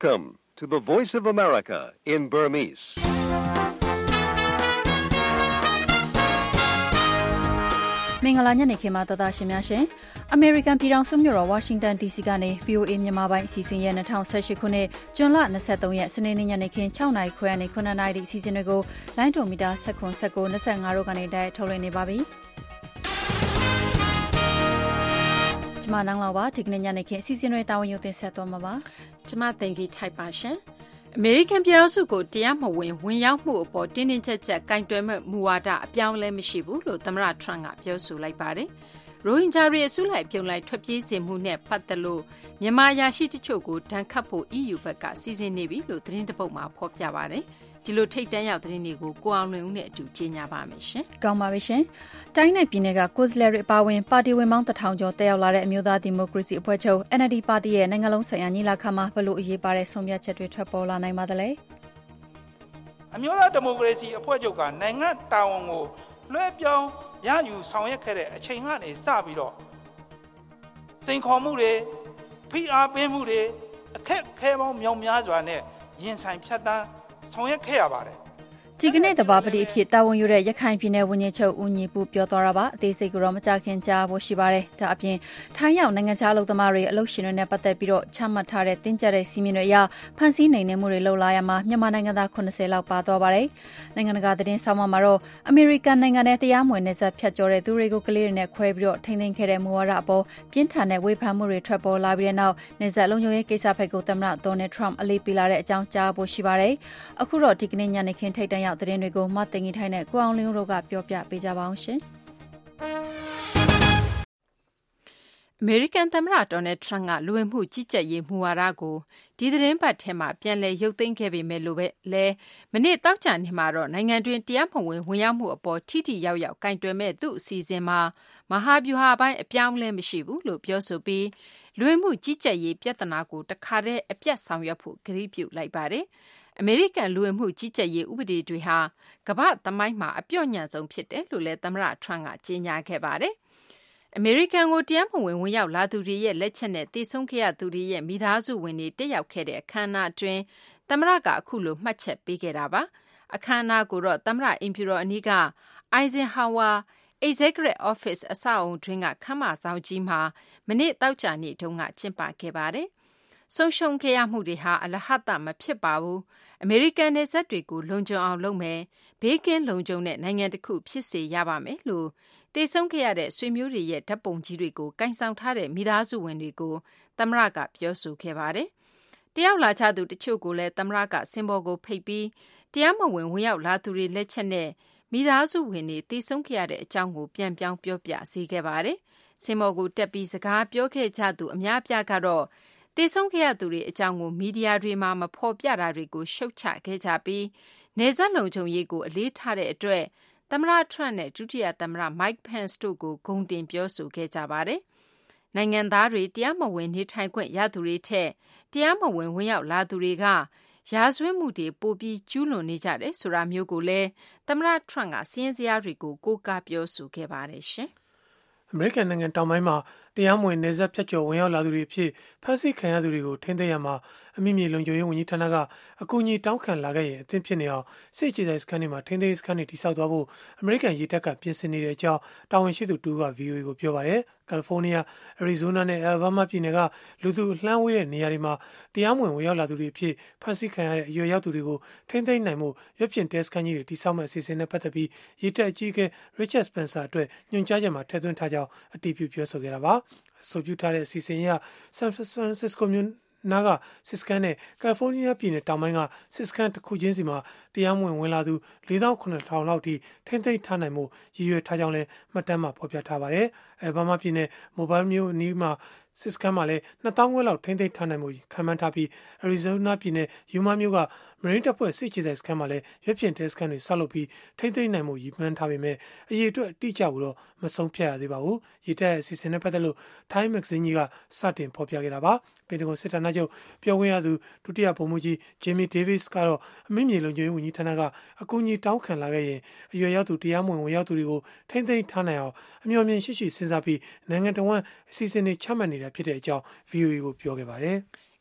Welcome to the Voice of America in Burmese. မင်္ဂလာညနေခင်းပါတော်သားရှင်များရှင် American ပြည်ထောင်စုမြို့တော် Washington DC ကနေ VOA မြန်မာပိုင်းအစီအစဉ်ရဲ့2018ခုနှစ်ဇွန်လ23ရက်စနေနေ့ညနေခင်း6နာရီခွဲကနေ9နာရီအစီအစဉ်တွေကိုလိုင်းဒိုမီတာ19 19 25တို့ကနေတိုက်ထုတ်လွှင့်နေပါပြီ။ကျွန်မနောင်လာပါဒီကနေ့ညနေခင်းအစီအစဉ်တွေတာဝန်ယူတင်ဆက်သွားမှာပါ။ကျွန်မတင်ကြီးထိုက်ပါရှင်။ အမေရိကန်ပြည်ထောင်စုကိုတရားမဝင်ရောက်မှုအပေါ်တင်းတင်းကျပ်ကျပ်ကင်တွယ်မဲ့မူဝါဒအပြောင်းလဲမရှိဘူးလို့သမ္မတထရန့်ကပြောဆိုလိုက်ပါတယ်။ရိုဟင်ဂျာတွေအစုလိုက်ပြုံလိုက်ထွက်ပြေးစေမှုနဲ့ပတ်သက်လို့မြန်မာအရာရှိတချို့ကိုဒဏ်ခတ်ဖို့ EU ဘက်ကစီစဉ်နေပြီလို့သတင်းတပုတ်မှာဖော်ပြပါတယ်။ဒီလိုထိတ်တန့်ရောက်သတင်းတွေကိုကိုအောင်လွင်ဦးနဲ့အတူကြေညာပါမယ်ရှင်။ကောင်းပါပြီရှင်။တိုင်းနယ်ပြည်နယ်ကကိုယ်စားလှယ်တွေအပါအဝင်ပါတီဝင်ပေါင်း1000ကျော်တက်ရောက်လာတဲ့အမျိုးသားဒီမိုကရေစီအဖွဲ့ချုပ် NLD ပါတီရဲ့နိုင်ငံလုံးဆိုင်ရာညီလာခံမှာဘလို့အရေးပါတဲ့ဆုံးဖြတ်ချက်တွေထွက်ပေါ်လာနိုင်ပါသလဲ။အမျိုးသားဒီမိုကရေစီအဖွဲ့ချုပ်ကနိုင်ငံတာဝန်ကိုလွှဲပြောင်းရယူဆောင်ရွက်ခဲ့တဲ့အချိန်ကနေစပြီးတော့စိန်ခေါ်မှုတွေဖိအားပေးမှုတွေအခက်အခဲပေါင်းမြောက်များစွာနဲ့ရင်ဆိုင်ဖြတ်တန်းဆောင်ရွက်ခဲ့ရပါတယ်ဒီကနေ့တဘာပတိအဖြစ်တာဝန်ယူတဲ့ရခိုင်ပြည်နယ်ဝန်ကြီးချုပ်ဦးညီပူပြောသွားတာပါအသေးစိတ်ကိုတော့မကြခင်ကြားဖို့ရှိပါတယ်ဒါအပြင်ထိုင်းရောက်နိုင်ငံခြားအလုပ်သမားတွေအလုပ်ရှင်တွေနဲ့ပတ်သက်ပြီးတော့ချမှတ်ထားတဲ့တင်းကျပ်တဲ့စီမင်းတွေအရဖန်ဆီးနိုင်နေမှုတွေလှုပ်လာရမှာမြန်မာနိုင်ငံသား80လောက်ပါသွားပါတယ်နိုင်ငံတကာသတင်းဆောင်မှာတော့အမေရိကန်နိုင်ငံနဲ့တရားမဝင်နယ်စပ်ဖြတ်ကျော်တဲ့သူတွေကိုကလေးတွေနဲ့ခွဲပြီးတော့ထိန်းသိမ်းခဲ့တဲ့မူဝါဒအပေါ်ပြင်းထန်တဲ့ဝေဖန်မှုတွေထွက်ပေါ်လာပြီးတဲ့နောက်နယ်စပ်လုံခြုံရေးကိစ္စဖက်ကိုသမ္မတဒေါ်နယ်ထရန့်အလေးပေးလာတဲ့အကြောင်းကြားဖို့ရှိပါတယ်အခုတော့ဒီကနေ့ညနေခင်းထိပ်တန်းသတင်းတွေကိုမသိင်ကြီးထိုင်းနဲ့ကိုအောင်လင်းတို့ကပြောပြပေးကြပါအောင်ရှင်အမေရိကန်သမ္မတဒေါ်နယ်ထရန့်ကလူဝင်မှုကြီးကြပ်ရေးမူဝါဒကိုဒီသတင်းပတ်ထဲမှာပြန်လည်ရုပ်သိမ်းခဲ့ပေမဲ့လို့ပဲလဲမနေ့တောက်ကြနေ့မှာတော့နိုင်ငံတွင်းတရားမဝင်ရောက်မှုအပေါ်ထိထိရောက်ရောက်ကင်တွယ်မဲ့သူ့အစီအစဉ်မှာမဟာဗျူဟာပိုင်းအပြောင်းလဲမရှိဘူးလို့ပြောဆိုပြီးလူဝင်မှုကြီးကြပ်ရေးပြဿနာကိုတခါတည်းအပြတ်ဆောင်ရွက်ဖို့ကတိပြုလိုက်ပါတယ်အမေရိကန်လူဝင်မှုကြီးကြပ်ရေးဥပဒေတွေဟာကမ္ဘာ့သမိုင်းမှာအပြော့ညံ့ဆုံးဖြစ်တယ်လို့လည်းသမ္မတထရန့်ကကြေညာခဲ့ပါတယ်။အမေရိကန်ကိုတရားမဝင်ရောက်လာသူတွေရဲ့လက်ချက်နဲ့တည်ဆုံခဲ့ရသူတွေရဲ့မိသားစုဝင်တွေတက်ရောက်ခဲ့တဲ့အခမ်းအနားအတွင်းသမ္မတကအခုလိုမှတ်ချက်ပေးခဲ့တာပါ။အခမ်းအနားကိုတော့သမ္မတအင်ဖြူတော်အနီးက Eisenhower Executive Office အဆောက်အုံတွင်းကခမ်းမဆောင်ကြီးမှာမနေ့တောက်ကြနေ့တုန်းကကျင်းပခဲ့ပါတယ်။ဆုံးရှုံးခဲ့ရမှုတွေဟာအလဟတမဖြစ်ပါဘူးအမေရိကန်နယ်စပ်တွေကိုလုံခြုံအောင်လုပ်မယ်ဘေးကင်းလုံခြုံတဲ့နိုင်ငံတစ်ခုဖြစ်စေရပါမယ်လို့တည်ဆုံခဲ့ရတဲ့ဆွေမျိုးတွေရဲ့ဓာတ်ပုံကြီးတွေကိုကင်ဆောင်ထားတဲ့မိသားစုဝင်တွေကိုသမ္မတကပြောဆိုခဲ့ပါတယ်တယောက်လာချသူတချို့ကိုလည်းသမ္မတကစင်ပေါ်ကိုဖိတ်ပြီးတရားမဝင်ရောက်လာသူတွေလက်ချက်နဲ့မိသားစုဝင်တွေတည်ဆုံခဲ့ရတဲ့အကြောင်းကိုပြန်ပြောင်းပြောပြစေခဲ့ပါတယ်စင်ပေါ်ကိုတက်ပြီးစကားပြောခဲ့ကြသူအများပြားကတော့တည်ဆုံခဲ့ရသူတွေအကြောင်းကိုမီဒီယာတွေမှာမဖော်ပြတာတွေကိုရှုတ်ချခဲ့ကြပြီးနယ်စပ်လုံခြုံရေးကိုအလေးထားတဲ့အတွက်သမ္မတထရန့်နဲ့ဒုတိယသမ္မတ Mike Pence တို့ကိုဂုဏ်တင်ပြောဆိုခဲ့ကြပါတယ်။နိုင်ငံသားတွေတရားမဝင်နေထိုင်ခွင့်ရသူတွေထက်တရားမဝင်ရောက်လာသူတွေကရာဇဝတ်မှုတွေပိုပြီးကျူးလွန်နေကြတယ်ဆိုတာမျိုးကိုလည်းသမ္မတထရန့်ကစီးရင်စရာတွေကိုကိုးကားပြောဆိုခဲ့ပါတယ်ရှင်။အမေရိကန်နိုင်ငံတောင်ပိုင်းမှာတရားမဝင်နယ်စပ်ဖြတ်ကျော်ဝင်ရောက်လာသူတွေအဖြစ်ဖမ်းဆီးခံရသူတွေကိုထိန်းသိမ်းရမှာအမိမြေလုံခြုံရေးဝန်ကြီးဌာနကအကူအညီတောင်းခံလာခဲ့ရင်အသင့်ဖြစ်နေအောင်စစ်အခြေစိုက်စခန်းတွေမှာထိန်းသိမ်းစခန်းတွေတိစောက်သွားဖို့အမေရိကန်ရေတပ်ကပြင်ဆင်နေတဲ့အကြောင်းတာဝန်ရှိသူတူက VOA ကိုပြောပါတယ်။ကယ်လီဖိုးနီးယား၊အရီဇိုးနားနဲ့အယ်လ်ဘားမားပြည်နယ်ကလူသူအလှမ်းဝေးတဲ့နေရာတွေမှာတရားမဝင်ရောက်လာသူတွေအဖြစ်ဖမ်းဆီးခံရတဲ့အရွယ်ရောက်သူတွေကိုထိန်းသိမ်းနိုင်မှုရွက်ဖြင့်တဲစခန်းကြီးတွေတိစောက်မဲ့အစီအစဉ်နဲ့ပတ်သက်ပြီးရေတပ်အကြီးအကဲ Richard Spencer အတွက်ညွှန်ကြားချက်မှာထည့်သွင်းထားကြောင်းအတည်ပြုပြောဆိုခဲ့တာပါ။ဆိုပြုထားတဲ့အစီအစဉ်အရဆန်ဖရန်စစ္စကိုမြို့နာကစစ်စကန်နဲ့ကယ်လီဖိုးနီးယားပြည်နယ်တောင်ပိုင်းကစစ်စကန်တစ်ခုချင်းစီမှာတရားမဝင်လာသူ 48,000 လောက်ထိထိမ့်သိမ်းထားနိုင်မှုရည်ရွယ်ထားကြောင်းလည်းမှတ်တမ်းမှာဖော်ပြထားပါတယ်။အယ်ဘားမားပြည်နယ်မိုဘိုင်းမြို့အနီးမှာစစ်စကန်မှာလည်း2,000 ခွဲလောက်ထိမ့်သိမ်းထားနိုင်မှုခံမှန်းထားပြီးအရီဇိုးနားပြည်နယ်ယူမာမြို့ကမရင်းတပ်ဖွဲ့စစ်အခြေစိုက်စခန်းမှာလည်းရွက်ဖြင့်တဲစခန်းတွေဆောက်လုပ်ပြီးထိမ့်သိမ်းနိုင်မှုရည်မှန်းထားပေမဲ့အရေးအတွက်အတိအကျကိုတော့မဆုံးဖြတ်ရသေးပါဘူး။ရေတပ်ရဲ့အစီအစဉ်နဲ့ပတ်သက်လို့ Time Magazine ကြီးကစတင်ဖော်ပြခဲ့တာပါ။ပင်တဂွန်စစ်ဌာနချုပ်ပြောခွင့်ရသူဒုတိယဗိုလ်မှူးကြီး Jimmy Davis ကတော့အမိမြေလုံခြုံရေးဝန်ကြီးဌာနကအကူအညီတောင်းခံလာခဲ့ရင်အရွယ်ရောက်သူတရားမဝင်ရောက်သူတွေကိုထိမ့်သိမ်းထားနိုင်အောင်အမျှော်မြင်ရှိရှိစဉ်းစားပြီးနိုင်ငံတော်ဝန်အစီအစဉ်တွေချမှတ်နေတာဖြစ်တဲ့အကြောင်း VOA ကိုပြောခဲ့ပါတယ်။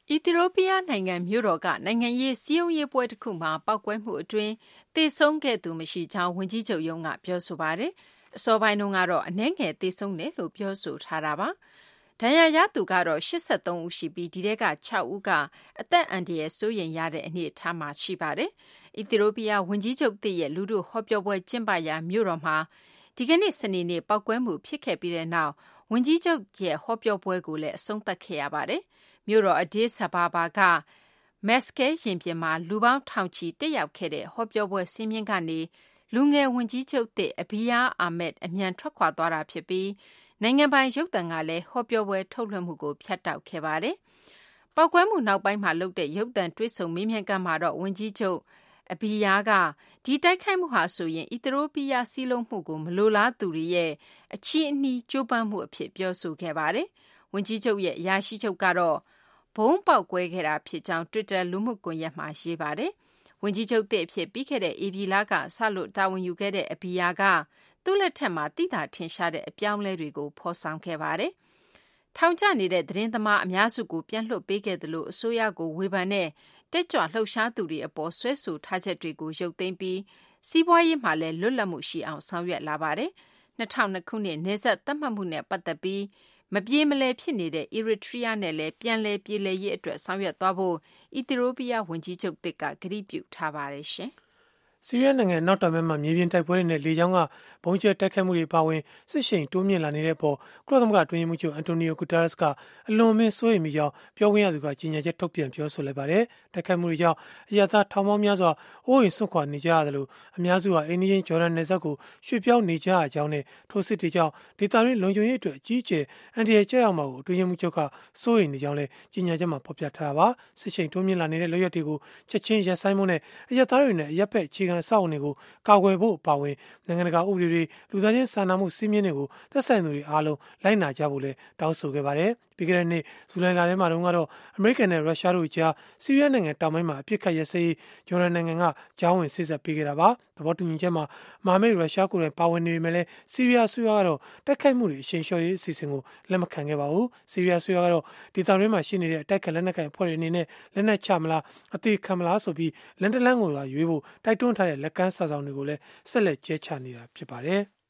အီသီယိုးပီးယားနိုင်ငံမြို့တော်ကနိုင်ငံရေးစည်းရုံးရေးပွဲတစ်ခုမှာပောက်ကွဲမှုအတွင်းသေဆုံးခဲ့သူမရှိကြောင်းဝန်ကြီးချုပ်ရုံးကပြောဆိုပါတယ်။အစောပိုင်းတုန်းကတော့အနည်းငယ်သေဆုံးတယ်လို့ပြောဆိုထားတာပါ။ဒဏ်ရာရသူကတော့83ဦးရှိပြီးဒီထဲက6ဦးကအသက်အန္တရာယ်စိုးရိမ်ရတဲ့အနေအထားမှာရှိပါတယ်။အီသီယိုးပီးယားဝန်ကြီးချုပ်သစ်ရဲ့လူထုဟောပြောပွဲကျင်းပရာမြို့တော်မှာဒီကနေ့စနေနေ့ပောက်ကွဲမှုဖြစ်ခဲ့ပြီးတဲ့နောက်ဝန်ကြီးချုပ်ရဲ့ဟောပြောပွဲကိုလည်းအဆုံးသတ်ခဲ့ရပါတယ်။မြို့တော်Addis Ababaကမက်စကဲရင်ပြင်မှာလူပေါင်းထောင်ချီတက်ရောက်ခဲ့တဲ့ဟောပြောပွဲစင်းမြင့်ကနေလူငယ်ဝန်ကြီးချုပ်သစ်အဘီယာအာမက်အမြန်ထွက်ခွာသွားတာဖြစ်ပြီးနိုင်ငံပိုင်ရုပ်သံကလည်းဟောပြောပွဲထုတ်လွှင့်မှုကိုဖျက်တောက်ခဲ့ပါတယ်။ပောက်ကွဲမှုနောက်ပိုင်းမှာလုပ်တဲ့ရုပ်သံတွေ့ဆုံမေးမြန်းခန်းမှာတော့ဝန်ကြီးချုပ်အဘီယာကဒီတိုက်ခိုက်မှုဟာဆိုရင်အီသီယိုးပီးယားစီးလုံးမှုကိုမလိုလားသူတွေရဲ့အချီးအနှီးကြိုးပမ်းမှုအဖြစ်ပြောဆိုခဲ့ပါတယ်။ဝန်ကြီးချုပ်ရဲ့အရာရှိချုပ်ကတော့ဘုံပေါက်ကွဲခဲ့တာဖြစ်ကြောင်း Twitter လူမှုကွန်ရက်မှာရေးပါတယ်။ဝန်ကြီးချုပ်သစ်အဖြစ်ပြီးခဲ့တဲ့ဧပြီလကစလို့တာဝန်ယူခဲ့တဲ့အဘီယာကသူ့လက်ထက်မှာတိတာထင်ရှားတဲ့အပြောင်းအလဲတွေကိုဖော်ဆောင်ခဲ့ပါတယ်။ထောင်ကျနေတဲ့သတင်းသမားအများစုကိုပြန်လွှတ်ပေးခဲ့သလိုအစိုးရကိုဝေဖန်တဲ့တက်ကြွလှုပ်ရှားသူတွေအပေါ်ဆွဲဆိုထားချက်တွေကိုရုပ်သိမ်းပြီးစီးပွားရေးမှာလည်းလွတ်လပ်မှုရှိအောင်ဆောင်ရွက်လာပါတယ်။2002ခုနှစ်နေဆက်သတ်မှတ်မှုနဲ့ပတ်သက်ပြီးမပြေမလည်ဖြစ်နေတဲ့ Eritrea နဲ့လည်းပြန်လည်ပြေလည်ရေးအတွက်ဆောင်ရွက်သွားဖို့အီသီယိုးပီးယားဝန်ကြီးချုပ်သစ်ကကတိပြုထားပါတယ်ရှင်။ဆီးရီးယားနိုင်ငံအနောက်တောင်ဘက်မှာမြေပြင်တိုက်ပွဲတွေနဲ့လေကြောင်းကဘုံကျဲတိုက်ခိုက်မှုတွေပါဝင်စစ်ရှိန်တိုးမြင့်လာနေတဲ့ပေါ်ကုလသမဂ္ဂအတွင်းရေးမှူးချုပ်အန်တိုနီယိုဂူတာရက်စ်ကအလွန်အမင်းစိုးရိမ်မိကြောင်းပြောခွင့်ရသူကကြေညာချက်ထုတ်ပြန်ပြောဆိုလိုက်ပါတယ်။တိုက်ခိုက်မှုတွေကြောင့်အရပ်သားထောင်ပေါင်းများစွာအိုးအိမ်စွန့်ခွာနေကြရတယ်လို့အများစုဟာအိန္ဒိယဂျော်ဒန်နယ်စပ်ကိုရွှေ့ပြောင်းနေကြရကြောင်းနဲ့ထိုစစ်တွေကြောင့်ဒေသတွင်းလုံခြုံရေးအတွက်အကြီးအကျယ်အန္တရာယ်ကျရောက်မှာကိုအတွင်းရေးမှူးချုပ်ကစိုးရိမ်နေကြောင်းလည်းကြေညာချက်မှာဖော်ပြထားတာပါ။စစ်ရှိန်တိုးမြင့်လာနေတဲ့လုပ်ရက်တွေကိုချက်ချင်းရပ်ဆိုင်းဖို့နဲ့အရပ်သားတွေနဲ့အရပ်ဘက်အခြေခံအဆောက်အအုံတွေကိုကာကွယ်ဖို့အပါအဝင်နိုင်ငံတကာဥပဒေတွေလူသားချင်းစာနာမှုစည်းမျဉ်းတွေကိုသက်ဆိုင်သူတွေအားလုံးလိုက်နာကြဖို့လည်းတောင်းဆိုခဲ့ပါတယ်။ပြီးခဲ့တဲ့နှစ်ဇူလိုင်လထဲမှာတော့အမေရိကန်နဲ့ရုရှားတို့ကြားဆီးရီးယားနိုင်ငံတောင်ပိုင်းမှာအပြစ်ခတ်ရစရေးဂျော်ဒန်နိုင်ငံကကြားဝင်စစ်ဆက်ပေးခဲ့တာပါ။သဘောတူညီချက်မှာမဟာမိတ်ရုရှားကိုယ်တိုင်ပါဝင်နေပေမဲ့လည်းဆီးရီးယားအစိုးရကတော့တိုက်ခိုက်မှုတွေအရှိန်လျှော့ရေးအစီအစဉ်ကိုလက်မခံခဲ့ပါဘူး။ဆီးရီးယားအစိုးရကတော့ဒေသတွင်းမှာရှိနေတဲ့အတိုက်ခံလက်နက်ကိုင်အဖွဲ့တွေအနေနဲ့လက်နက်ချမလားအသေးခံမလားဆိုပြီးလန်တလန်ကိုသာရွေးဖို့တိုက်တွန်းထားတဲ့လက်ကမ်းစာဆောင်တွေကိုလည်းဆက်လက်ကျဲချနေတာဖြစ်ပါတယ်။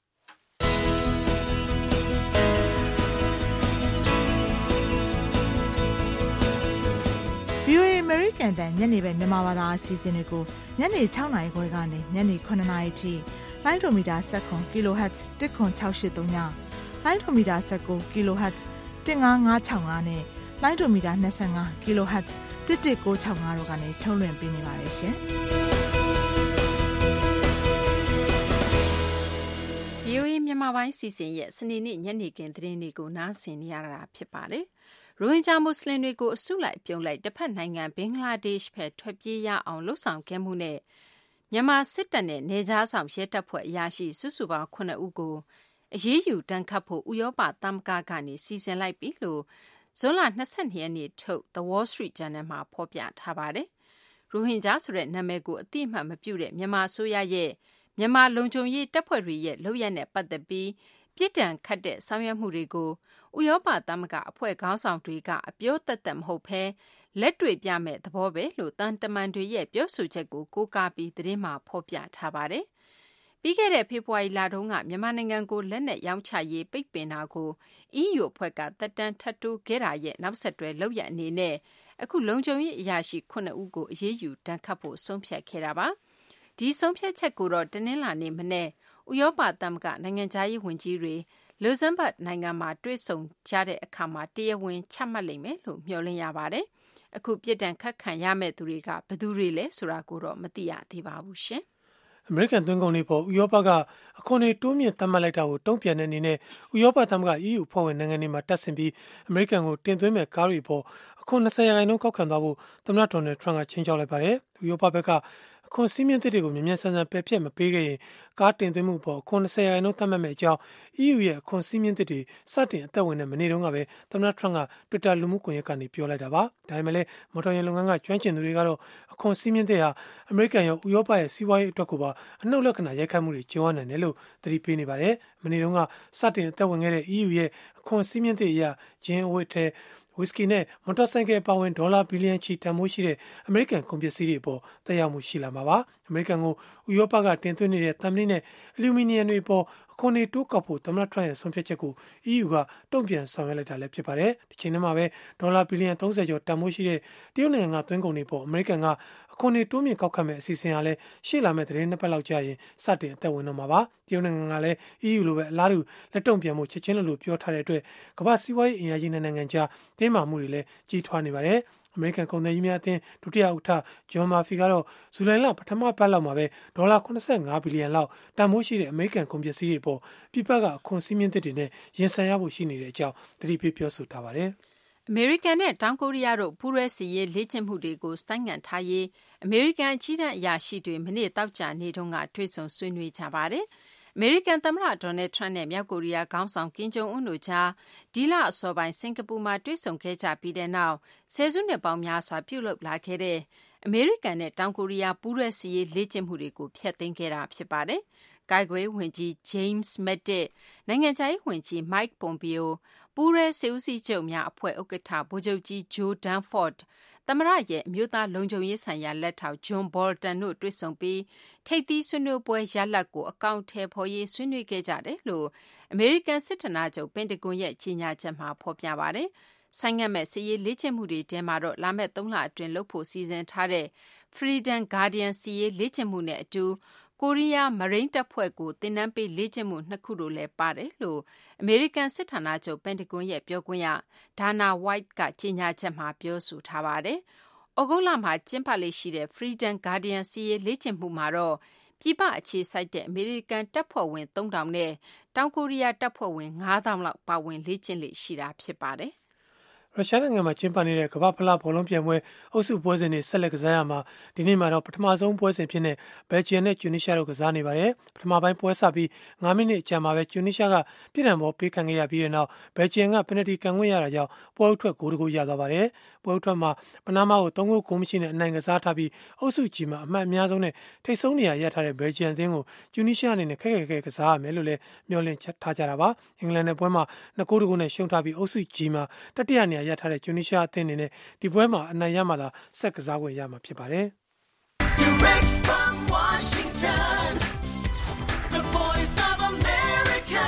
VOA American တန်ညနေပဲမြန်မာဘာသာအစီအစဉ်တွေကိုညနေ6နာရီခွဲကနေညနေ9နာရီထိလိုင်းဒိုမီတာ7 kHz 10683ညလိုင်းဒိုမီတာ19 kHz 15565နဲ့လိုင်းဒိုမီတာ25 kHz 11965တို့ကနေထုတ်လွှင့်ပေးနေပါတယ်ရှင်။ VOA မြန်မာပိုင်းစီစဉ်ရဲ့စနေနေ့ညနေခင်းသတင်းတွေကိုနားဆင်နေရတာဖြစ်ပါတယ်။ရိုဟင်ဂျာမွတ်စလင်တွေကိုအစုလိုက်ပြုံလိုက်တစ်ဖက်နိုင်ငံဘင်္ဂလားဒေ့ရှ်ဘက်ထွက်ပြေးရအောင်လှုံ့ဆော်ခဲ့မှုနဲ့မြန်မာစစ်တပ်နဲ့နေကြားဆောင်ရဲတပ်ဖွဲ့အရာရှိစုစုပေါင်း9ဦးကိုအရေးယူတန်းခတ်ဖို့ဥရောပသမဂ္ဂကနေစီစဉ်လိုက်ပြီလို့ဇွန်လ22ရက်နေ့ထုတ် The Wall Street Journal မှာဖော်ပြထားပါတယ်။ရိုဟင်ဂျာဆိုတဲ့နာမည်ကိုအတိအမှတ်မပြုတဲ့မြန်မာအစိုးရရဲ့မြန်မာလုံခြုံရေးတပ်ဖွဲ့တွေရဲ့လုပ်ရက်နဲ့ပတ်သက်ပြီးပြစ်ဒဏ်ခတ်တဲ့ဆောင်ရွက်မှုတွေကိုဥရောပသမဂ္ဂအဖွဲ့ခေါင်းဆောင်တွေကအပြောသက်သက်မဟုတ်ဘဲလက်တွေ့ပြမဲ့သဘောပဲလို့တန်တမန်တွေရဲ့ပြောဆိုချက်ကိုကိုးကားပြီးသတင်းမှာဖော်ပြထားပါတယ်။ပြီးခဲ့တဲ့ဖေဖော်ဝါရီလတုန်းကမြန်မာနိုင်ငံကိုလက်နက်ရောင်းချရေးပိတ်ပင်တာကို EU အဖွဲ့ကသက်တမ်းထပ်တိုးခဲ့တာရဲ့နောက်ဆက်တွဲလုပ်ရအနေနဲ့အခုလုံခြုံရေးအရာရှိ9ဦးကိုအရေးယူတန်းခတ်ဖို့ဆုံးဖြတ်ခဲ့တာပါ။ဒီဆုံးဖြတ်ချက်ကိုတော့တနင်္လာနေ့မနေ့ဥရောပသမဂ္ဂနိုင်ငံခြားရေးဝန်ကြီးတွေလူဇမ်ဘတ်နိုင်ငံမှာတွေ့ဆုံကြတဲ့အခါမှာတရားဝင်ချမှတ်လိမ့်မယ်လို့မျှော်လင့်ရပါတယ်။အခုပြစ်ဒဏ်ခတ်ခံရမယ့်သူတွေကဘယ်သူတွေလဲဆိုတာကိုတော့မသိရသေးပါဘူးရှင်။အမေရိကန်သွင်းကုန်တွေပေါ်ဥရောပကအခွန်တွေတိုးမြင့်သတ်မှတ်လိုက်တာကိုတုံ့ပြန်တဲ့အနေနဲ့ဥရောပသမဂ္ဂ EU ဖွဲ့ဝင်နိုင်ငံတွေမှာတပ်ဆင်ပြီးအမေရိကန်ကိုတင်သွင်းမဲ့ကားတွေပေါ်အခွန်20%ကောက်ခံသွားဖို့သမ္မတဒေါ်နယ်ထရန့်ကချင်းချောက်လိုက်ပါတယ်။ဥရောပဘက်ကခွန်စည်းမျဉ်းတွေကိုမြန်မြန်ဆန်ဆန်ပယ်ဖျက်မပေးခဲ့ရင်ကားတင်သွင်းမှုပေါ်ခွန်20%သတ်မှတ်မဲ့အကြောင်း EU ရဲ့ခွန်စည်းမျဉ်းတွေစတင်အသက်ဝင်တဲ့မနေ့တုန်းကပဲသမ္မတထရန့်က Twitter လူမှုကွန်ရက်ကနေပြောလိုက်တာပါ။ဒါပေမဲ့လည်းမော်တော်ယာဉ်လုပ်ငန်းကကျွမ်းကျင်သူတွေကတော့အခွန်စည်းမျဉ်းတွေဟာအမေရိကန်ရောဥရောပရဲ့စီးပွားရေးအတွက်ကိုပါအနှုတ်လက္ခဏာရိုက်ခတ်မှုတွေကျုံရနိုင်တယ်လို့သတိပေးနေပါတယ်။မနေ့တုန်းကစတင်အသက်ဝင်ခဲ့တဲ့ EU ရဲ့အခွန်စည်းမျဉ်းတွေအရဂျင်းအဝတ်ထဲဝဝီစကီနဲ့မော်တော်ဆိုင်ကယ်ပါဝင်ဒေါ်လာဘီလီယံချီတန်ဖိုးရှိတဲ့အမေရိကန်ကုန်ပစ္စည်းတွေအပေါ်သက်ရောက်မှုရှိလာမှာပါအမေရိကန်ကိုဥရောပကတင်သွင်းနေတဲ့သံမဏိနဲ့အလူမီနီယံတွေပေါ်အခွန်တွေတိုးကောက်ဖို့သမ္မတထရန့်ရဲ့ဆုံးဖြတ်ချက်ကို EU ကတုံ့ပြန်ဆောင်ရွက်လိုက်တာလည်းဖြစ်ပါတယ်ဒီချိန်ထဲမှာပဲဒေါ်လာဘီလီယံ30ကျော်တန်ဖိုးရှိတဲ့တရုတ်နိုင်ငံကသွင်းကုန်တွေပေါ်အမေရိကန်ကအခွန်တွေတိုးမြင့်ကောက်ခံမဲ့အစီအစဉ်ဟာလည်းရှေ့လာမဲ့သတင်းနှစ်ပတ်လောက်ကြာရင်စတင်အသက်ဝင်တော့မှာပါတရုတ်နိုင်ငံကလည်း EU လိုပဲအလားတူလက်တုံ့ပြန်မှုချက်ချင်းလို့ပြောထားတဲ့အတွက်ကမ္ဘာစီးပွားရေးအင်အားကြီးနိုင်ငံကြားတင်းမာမှုတွေလည်းကြီးထွားနေပါတယ်အမေရိကန်ကုန်သည်ကြီးများအသင်းဒုတိယဥက္ကဋ္ဌဂျွန်မာဖီကတော့ဇူလိုင်လပထမပတ်လောက်မှာပဲဒေါ်လာ85ဘီလီယံလောက်တန်ဖိုးရှိတဲ့အမေရိကန်ကုန်ပစ္စည်းတွေပေါ်ပြည်ပကအခွန်စည်းမျဉ်းသစ်တွေနဲ့ရင်ဆိုင်ရဖို့ရှိနေတဲ့အကြောင်းသတိပေးပြောဆိုထားပါတယ်အမေရိကန်နဲ့တောင်ကိုရီးယားတို့ပူးရဲစီရေးလေ့ကျင့်မှုတွေကိုစိုင်းငံ့ထားရေးအမေရိကန်အကြီးတန်းအရာရှိတွေမနေ့တောက်ကြနေတုန်းကတွေ့ဆုံဆွေးနွေးကြပါတယ်အမေရိကန်သမ္မတဒေါ်နယ်ထရန့်နဲ့မြောက်ကိုရီးယားခေါင်းဆောင်ကင်ဂျုံအွန်းတို့ကြားဒီလအစောပိုင်းစင်ကာပူမှာတွေ့ဆုံခဲ့ကြပြီးတဲ့နောက်ဆယ်စုနှစ်ပေါင်းများစွာပြုလုပ်လာခဲ့တဲ့အမေရိကန်နဲ့တောင်ကိုရီးယားပူးရဲစီရေးလေ့ကျင့်မှုတွေကိုဖျက်သိမ်းခဲ့တာဖြစ်ပါတယ်။ကာကွယ်ဝင်ကြီး James Mattis နိုင်ငံခြားရေးဝန်ကြီး Mike Pompeo ပူးရဲစစ်ဦးစီးချုပ်များအဖွဲ့ဥက္ကဋ္ဌဗိုလ်ချုပ်ကြီး Joe Dunford သမ္မတရဲ့အမျိုးသားလုံခြုံရေးဆိုင်ရာလက်ထောက် John Bolton တို့တွေ့ဆုံပြီးထိပ်သီးဆွေးနွေးပွဲရလဒ်ကိုအကောင့်ထဲဖော်ရေးဆွေးနွေးခဲ့ကြတယ်လို့အမေရိကန်စစ်ဌာနချုပ်ပင်တဂွန်ရဲ့ကြေညာချက်မှာဖော်ပြပါတယ်။ဆိုင်းငံ့မဲ့စစ်ရေးလေ့ကျင့်မှုတွေထဲမှာတော့လာမယ့်3လအတွင်းလုပ်ဖို့စီစဉ်ထားတဲ့ Freedom Guardian စစ်ရေးလေ့ကျင့်မှုနဲ့အတူကိုရီးယားမရိန်းတပ်ဖွဲ့ကိုသင်တန်းပေးလေ့ကျင့်မှု2ခုတို့လည်းပါတယ်လို့အမေရိကန်စစ်ဌာနချုပ်ပင်တဂွန်ရဲ့ပြောခွင့်ရဒါနာဝိုက်ကကြေညာချက်မှာပြောဆိုထားပါတယ်။ဩဂုတ်လမှာကျင်းပလေ့ရှိတဲ့ Freedom Guardian စစ်ရေးလေ့ကျင့်မှုမှာတော့ပြည်ပအခြေစိုက်တဲ့အမေရိကန်တပ်ဖွဲ့ဝင်3000နဲ့တောင်ကိုရီးယားတပ်ဖွဲ့ဝင်9000လောက်ပါဝင်လေ့ကျင့်လေ့ရှိတာဖြစ်ပါတယ်။ရုရှားနိုင်ငံမှာကျင်းပနေတဲ့ကမ္ဘာဖလားဘောလုံးပြိုင်ပွဲအုပ်စုပွဲစဉ်တွေဆက်လက်ကစားရမှာဒီနေ့မှာတော့ပထမဆုံးပွဲစဉ်ဖြစ်တဲ့ဘယ်လ်ဂျီယံနဲ့တူနီးရှားတို့ကစားနေပါတယ်ပထမပိုင်းပွဲစပြီး9မိနစ်အကြာမှာပဲတူနီးရှားကပြည်ထောင်ဘောပေးခံခဲ့ရပြီးတဲ့နောက်ဘယ်လ်ဂျီယံကပယ်နယ်တီကန်ခွင့်ရတာကြောင့်ပွဲဥထွက်ဂိုးတကူရသွားပါတယ်ပွဲဥထွက်မှာပနားမားကို3ဂိုးဂိုးမရှိနဲ့အနိုင်ကစားထားပြီးအုပ်စုကြီးမှာအမှတ်အများဆုံးနဲ့ထိပ်ဆုံးနေရာရထားတဲ့ဘယ်လ်ဂျီယံအသင်းကိုတူနီးရှားအနေနဲ့ခက်ခဲကစားရမယ်လို့လည်းမျှော်လင့်ထားကြတာပါအင်္ဂလန်နဲ့ပွဲမှာ2ဂိုးတကူနဲ့ရှုံးထားပြီးအုပ်စုကြီးမှာတတိယနေရာရထားတဲ့တူနီးရှားအသင်းအနေနဲ့ဒီပွဲမှာအနိုင်ရမှသာဆက်ကစားခွင့်ရမှာဖြစ်ပါတယ်။ Direct from Washington, the voice of America,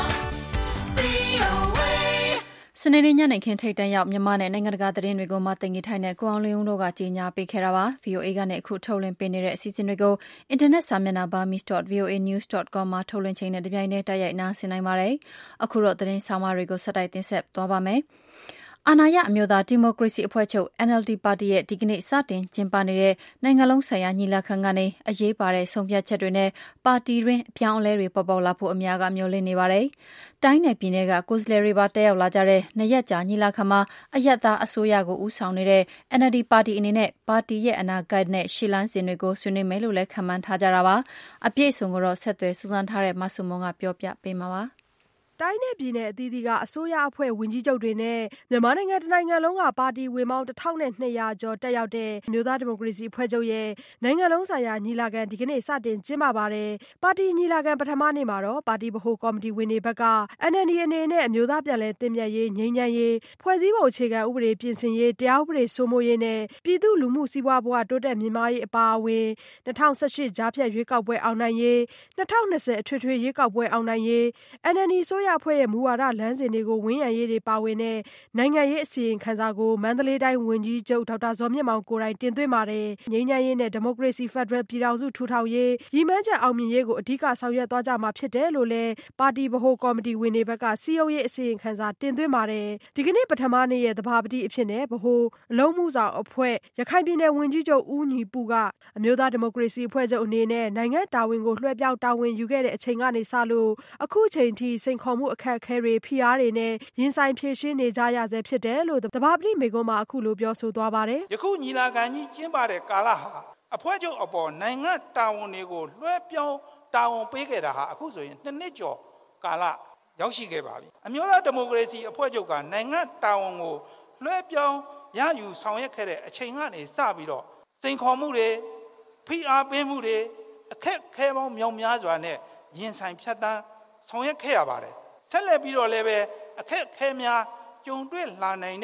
VOA စနေနေ့ညနေခင်းထိပ်တန်းရောက်မြန်မာနဲ့နိုင်ငံတကာသတင်းတွေကိုမှတင်ပြထိုင်တဲ့ကိုအောင်လင်းဦးတို့ကကြီးညာပေးခဲ့တာပါ VOA ကနေအခုထုတ်လွှင့်ပေးနေတဲ့အစီအစဉ်တွေကိုအင်တာနက်စာမျက်နှာ burmese.voanews.com မှာထုတ်လွှင့်ချိန်နဲ့တပြိုင်တည်းတိုက်ရိုက်နားဆင်နိုင်ပါတယ်အခုတော့သတင်းဆောင်မတွေကိုဆက်တိုက်တင်ဆက်သွားပါမယ်အာဏာရအမျိုးသားဒီမိုကရေစီအဖွဲ့ချုပ် NLD ပါတီရဲ့ဒီကနေ့စတင်ကျင်းပနေတဲ့နိုင်ငံလုံးဆိုင်ရာညီလာခံကနေအရေးပါတဲ့ဆုံးဖြတ်ချက်တွေနဲ့ပါတီတွင်းအပြောင်းအလဲတွေပေါ်ပေါက်လာဖို့အများကမျှော်လင့်နေပါတယ်။တိုင်းနယ်ပြည်နယ်ကကိုယ်စားလှယ်တွေပါတက်ရောက်လာကြတဲ့နှစ်ရက်ကြာညီလာခံမှာအယက်သားအစိုးရကိုဦးဆောင်နေတဲ့ NLD ပါတီအနေနဲ့ပါတီရဲ့အနာဂတ်နဲ့ရှေ့လန်းစဉ်တွေကိုဆွေးနွေးမယ်လို့လည်းခန့်မှန်းထားကြတာပါ။အပြည့်အစုံကိုတော့ဆက်သွယ်စူးစမ်းထားတဲ့မဆုမွန်ကပြောပြပေးမှာပါ။တိုင်းနဲ့ပြည်နယ်အသီးသီးကအစိုးရအဖွဲ့ဝန်ကြီးချုပ်တွေနဲ့မြန်မာနိုင်ငံတနိုင်ငံလုံးကပါတီဝင်ပေါင်း1200ကျော်တက်ရောက်တဲ့အမျိုးသားဒီမိုကရေစီအဖွဲ့ချုပ်ရဲ့နိုင်ငံလုံးဆိုင်ရာညီလာခံဒီကနေ့စတင်ကျင်းပပါတယ်။ပါတီညီလာခံပထမနေ့မှာတော့ပါတီဗဟိုကော်မတီဝင်တွေဘက်က NLD အနေနဲ့အမျိုးသားပြန်လည်သင့်မြတ်ရေးငြိမ်းချမ်းရေးဖွဲ့စည်းပုံအခြေခံဥပဒေပြင်ဆင်ရေးတရားဥပဒေစိုးမိုးရေးနဲ့ပြည်သူလူမှုစီးပွားဘဝတိုးတက်မြင့်မားရေးအပါအဝင်2018ကြားဖြတ်ရွေးကောက်ပွဲအောင်နိုင်ရေး2020အထွေထွေရွေးကောက်ပွဲအောင်နိုင်ရေး NLD ဆိုရအဖွဲ့ရဲ့မူဝါဒလမ်းစဉ်တွေကိုဝန်းရံရေးတွေပါဝင်တဲ့နိုင်ငံရေးအစီရင်ခံစာကိုမန္တလေးတိုင်းဝန်ကြီးချုပ်ဒေါက်တာဇော်မြင့်မောင်ကိုယ်တိုင်တင်သွင်းပါတယ်။ငြိမ်းချမ်းရေးနဲ့ဒီမိုကရေစီဖက်ဒရယ်ပြည်ထောင်စုထူထောင်ရေးရည်မှန်းချက်အောင်မြင်ရေးကိုအဓိကဆောင်ရွက်သွားကြမှာဖြစ်တယ်လို့လည်းပါတီဗဟိုကော်မတီဝင်တွေဘက်ကစီယုံရေးအစီရင်ခံစာတင်သွင်းပါတယ်။ဒီကနေ့ပထမနေ့ရဲ့သဘာပတိအဖြစ်နဲ့ဗဟိုအလုံးမှုဆောင်အဖွဲ့ရခိုင်ပြည်နယ်ဝန်ကြီးချုပ်ဦးညီပူကအမျိုးသားဒီမိုကရေစီအဖွဲ့ချုပ်အနေနဲ့နိုင်ငံတာဝန်ကိုလွှဲပြောင်းတာဝန်ယူခဲ့တဲ့အချိန်ကနေစလို့အခုချိန်ထိစိန်ခေါ်မှုအခက်အခဲတွေဖိအားတွေနဲ့ရင်ဆိုင်ဖြေရှင်းနေကြရဆဲဖြစ်တယ်လို့သဘာပတိမေကွန်းမှာအခုလိုပြောဆိုသွားပါတယ်။ယခုညီလာခံကြီးကျင်းပတဲ့ကာလဟာအဖွဲ့ချုပ်အပေါ်နိုင်ငံတာဝန်တွေကိုလွှဲပြောင်းတာဝန်ပေးခဲ့တာဟာအခုဆိုရင်2နှစ်ကျော်ကာလရောက်ရှိခဲ့ပါပြီ။အမျိုးသားဒီမိုကရေစီအဖွဲ့ချုပ်ကနိုင်ငံတာဝန်ကိုလွှဲပြောင်းရယူဆောင်ရွက်ခဲ့တဲ့အချိန်ကနေစပြီးတော့စိန်ခေါ်မှုတွေဖိအားပေးမှုတွေအခက်အခဲပေါင်းမြောက်များစွာနဲ့ရင်ဆိုင်ဖြတ်တန်းဆောင်ရွက်ခဲ့ရပါတယ်။ဆက်လက်ပြီးတော့လည်းပဲအခက်အခဲများကြုံတွေ့လာနိုင်တဲ့